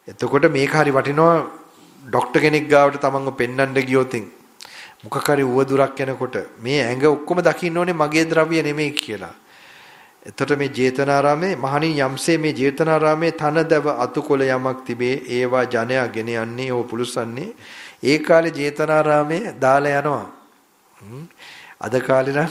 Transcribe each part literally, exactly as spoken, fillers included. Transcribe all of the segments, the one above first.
එතකොට මේක හරි වටිනවා ડોක්ටර් කෙනෙක් ගාවට තමන්ව පෙන්වන්න ගියොත් මොකක් හරි උවදුරක් යනකොට මේ ඇඟ ඔක්කොම දකින්න ඕනේ මගේ ද්‍රව්‍ය නෙමෙයි කියලා. එතකොට මේ ජේතනාරාමේ මහණින් යම්සේ මේ ජේතනාරාමේ තනදව අතුකොළ යමක් තිබේ ඒවා ජනයා ගෙන යන්නේ ඕ පුලුසන්නේ ඒ කාලේ ජේතනාරාමේ දාලා යනවා. අද කාලේ නම්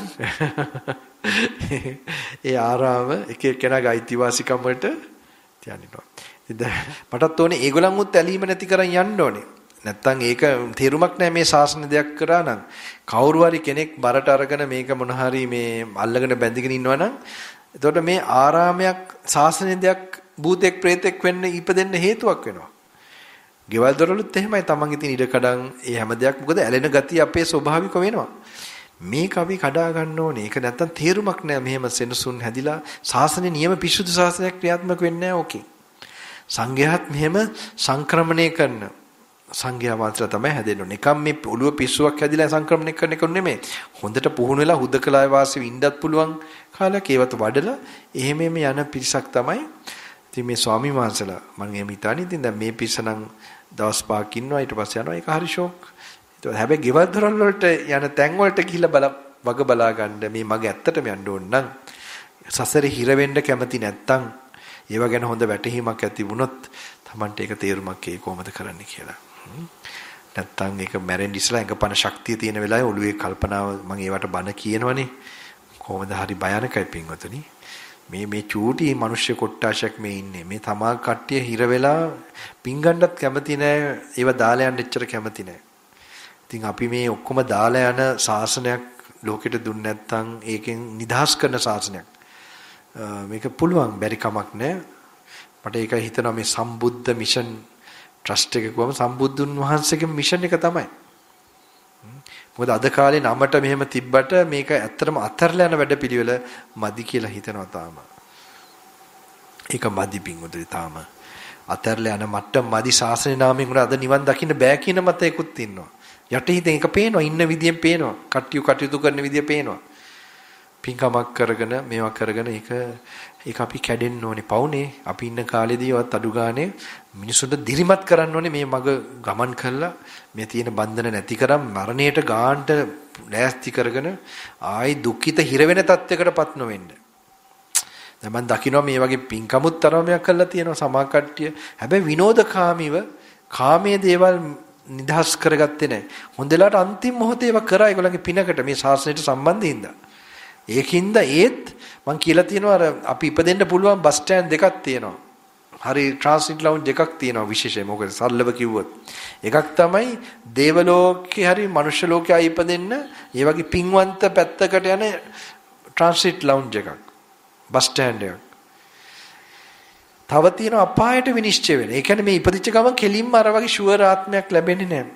ඒ ආරාම එක එක්කෙනාගේ අයිතිවාසිකම් වලට තියන්නවා. ඉතින් මටත් ඕනේ ඒගොල්ලන් උත් ඇලීම නැති කරන් යන්න ඕනේ. නැත්තම් ඒක තේරුමක් නැහැ මේ ශාසන දෙයක් කරා නම් කවුරු හරි කෙනෙක් බරට අරගෙන මේක මොන හරි මේ අල්ලගෙන බැඳගෙන ඉන්නවා නම් එතකොට මේ ආරාමයක් ශාසන දෙයක් භූතෙක් ප්‍රේතෙක් වෙන්න ඉපදෙන්න හේතුවක් වෙනවා. ගෙවල් දොරවලුත් එහෙමයි තමන්ගේ තියෙන ඉඩකඩම් ඒ හැම දෙයක් මොකද ඇලෙන ගතිය අපේ ස්වභාවික වෙනවා. මේක අපි කඩා ගන්න ඕනේ. ඒක නැත්තම් තේරුමක් නැහැ. මෙහෙම සෙනසුන් හැදිලා ශාසනයේ නියම පිරිසුදු ශාසනයක් ක්‍රියාත්මක වෙන්නේ නැහැ ඕකේ. සංඝයාත් මෙහෙම සංක්‍රමණය කරන සංඝයා මාත්‍ර තමයි හැදෙන්නේ. නිකම් මේ ඔළුව පිස්සුවක් හැදිලා සංක්‍රමණය කරන එක නෙමෙයි. හොඳට පුහුණු වෙලා හුදකලාවේ වාසෙ ඉන්නත් පුළුවන් කාලයක් ඒවත් වඩලා එහෙම එහෙම යන පිරිසක් තමයි. ඉතින් මේ ස්වාමි වහන්සේලා මම එහෙම හිතන්නේ. ඉතින් දැන් මේ පිරිස නම් දවස් පහක් ඉන්නවා ඊට පස්සේ යනවා. ඒක හරි ෂොක්. හැබැයි ගෙවල් දොරල් වලට යන තැන් වලට ගිහිල්ලා බල වග බලා ගන්න මේ මගේ ඇත්තටම යන්න ඕන නම් සසරේ හිර වෙන්න කැමති නැත්තම් ඒව ගැන හොඳ වැටහීමක් ඇති වුණොත් Tamanට ඒක තේරුමක් ඒ කොහොමද කරන්නේ කියලා. නැත්තම් ඒක මැරෙන්න ඉස්සලා එකපන ශක්තිය තියෙන වෙලාවේ ඔළුවේ කල්පනාව මම ඒවට බන කියනවනේ කොහොමද හරි භයානකයි පින්වතුනි. මේ මේ චූටි මිනිස්සු කොට්ටාශයක් මේ ඉන්නේ. මේ තමා කට්ටිය හිර වෙලා පිංගන්නත් කැමති නැහැ. ඒව දාලා යන්න එච්චර කැමති නැහැ. ඉතින් අපි මේ ඔක්කොම දාලා යන ශාසනයක් ලෝකෙට දුන්නේ නැත්නම් ඒකෙන් නිදහස් කරන ශාසනයක් මේක පුළුවන් බැරි කමක් නැහැ. මට ඒක හිතෙනවා මේ සම්බුද්ධ මිෂන් ට්‍රස්ට් එක ගුවම සම්බුද්ධුන් වහන්සේගේ මිෂන් එක තමයි. මොකද අද කාලේ නමට මෙහෙම තිබ්බට මේක ඇත්තටම අත්හැරලා යන වැඩපිළිවෙල මදි කියලා හිතනවා තාම. ඒක මදි පිංගුතුනි තාම. අත්හැරලා යන මට්ටම මදි ශාසනේ නාමයෙන් උන අද නිවන් දකින්න බෑ කියන මතයකුත් ඉන්නවා. යටිහිතෙන් ඒක පේනවා ඉන්න විදියෙන් පේනවා. කට්ටිය කටයුතු කරන විදිය පේනවා. පින්කමක් කරගෙන මේවා කරගෙන ඒක ඒක අපි කැඩෙන්න ඕනේ පවුනේ. අපි ඉන්න කාලේදීවත් අඩු ගානේ මිනිසුන්ට දිරිමත් කරන්න ඕනේ මේ මග ගමන් කළා මේ තියෙන බන්ධන නැති කරන් මරණයට ගාන්ට ලෑස්ති කරගෙන ආයි දුක්ඛිත හිර වෙන තත්යකටපත් නොවෙන්න. දැන් මම දකිනවා මේ වගේ පින්කමුත් තරමයක් කරලා තියෙනවා සමා කට්ටිය. හැබැයි විනෝදකාමීව කාමයේ දේවල් නිදහස් කරගත්තේ නැහැ. හොඳලාට අන්තිම මොහොතේ ඒවා කරා ඒගොල්ලන්ගේ පිනකට මේ ශාසනයට සම්බන්ධ හින්දා. ඒකින්ද ඒත් මං කියලා තියෙනවා අර අපි ඉපදෙන්න පුළුවන් බස් ස්ටෑන්ඩ් දෙකක් තියෙනවා. හරි ට්‍රාන්සිට් ලවුන්ජ් එකක් තියෙනවා විශේෂයෙන්. මොකද සරලව කිව්වොත් එකක් තමයි දේව ලෝකේ හරි මනුෂ්‍ය ලෝකේ ආයි ඉපදෙන්න ඒ වගේ පින්වන්ත පැත්තකට යන ට්‍රාන්සිට් ලවුන්ජ් එකක් බස් ස්ටෑන්ඩ් එකක්. තව තියෙනවා අපායට විනිශ්චය වෙන. ඒ කියන්නේ මේ ඉපදිච්ච ගමන් කෙලින්ම අර වගේ ෂුවර් ආත්මයක් ලැබෙන්නේ නැහැ.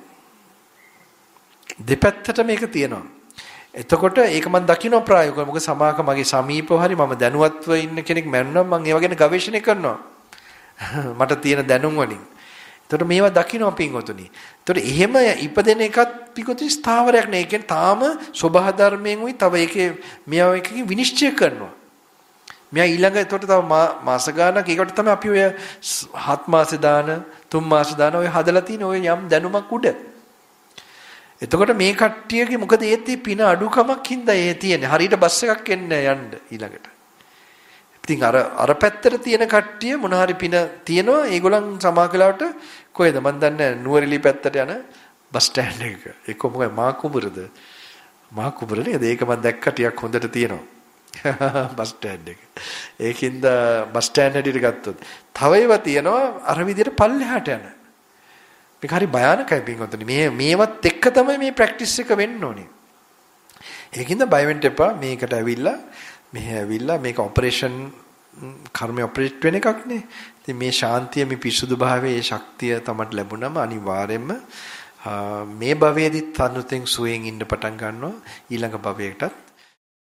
දෙපැත්තට මේක තියෙනවා. එතකොට ඒක මම දකින්න ප්‍රායෝගිකව මොකද සමාක මගේ සමීපව හරි මම දැනුවත්ව ඉන්න කෙනෙක් මැරුණා මම ඒව ගැන ගවේෂණය කරනවා මට තියෙන දැනුම් වලින්. එතකොට මේවා දකින්න පින්වතුනි. එතකොට එහෙම ඉපදෙන එකත් පින්වතුනි ස්ථාවරයක් නේ. ඒ කියන්නේ තාම සබහා ධර්මයෙන් උයි තව ඒකේ මෙයා එකකින් විනිශ්චය කරනවා. මෙයා ඊළඟ එතකොට තව මාස ගානක් ඒකට තමයි අපි ඔය හත් මාස දාන තුන් මාස දාන ඔය හදලා තියෙන ඔය යම් දැනුමක් උඩ. එතකොට මේ කට්ටියගේ මොකද ඒත් පින අඩුකමක් හින්දා ඒ තියෙන්නේ. හරියට බස් එකක් එන්නේ යන්න ඊළඟට. ඉතින් අර අර පැත්තට තියෙන කට්ටිය මොන හරි පින තියෙනවා. ඒගොල්ලන් සමාකලාවට කොහෙද මන් දන්නේ නුවරඑළිය පැත්තට යන බස් ස්ටෑන්ඩ් එක. ඒක මොකද මා කුඹරද? මා කුඹර නේද? ඒක මම දැක්ක ටිකක් හොඳට තියෙනවා. බස් ස්ටෑන්ඩ් එක. ඒකින්ද බස් ස්ටෑන්ඩ් හැටියට ගත්තොත් තව ඒවා තියෙනවා අර විදිහට පල්ලෙහාට යන. මේක හරි භයානකයි පින්වතුනි. මේ මේවත් එක්ක තමයි මේ ප්‍රැක්ටිස් එක වෙන්න ඕනේ. ඒකින්ද බය වෙන්න එපා. මේකට ඇවිල්ලා මෙහෙ ඇවිල්ලා මේක ඔපරේෂන් කර්මය ඔපරේට් වෙන එකක් නේ. ඉතින් මේ ශාන්තිය මේ පිසුදු භාවයේ මේ ශක්තිය තමයි ලැබුණම අනිවාර්යයෙන්ම මේ භවයේදීත් අනුතෙන් සුවයෙන් ඉන්න පටන් ගන්නවා. ඊළඟ භවයකටත්